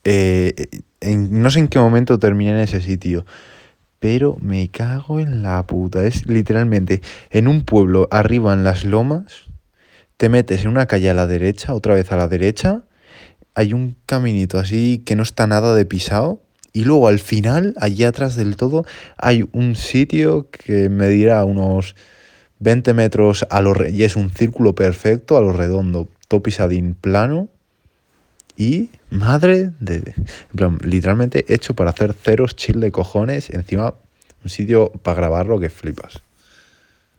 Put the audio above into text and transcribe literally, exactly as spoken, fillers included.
Eh, en- no sé en qué momento terminé en ese sitio, pero me cago en la puta. Es literalmente en un pueblo arriba en las lomas, te metes en una calle a la derecha, otra vez a la derecha, hay un caminito así que no está nada de pisado. Y luego al final, allí atrás del todo, hay un sitio que medirá unos veinte metros a lo re- y es un círculo perfecto a lo redondo, todo pisadín plano y madre de... En plan, literalmente hecho para hacer ceros chill de cojones, encima un sitio para grabarlo que flipas.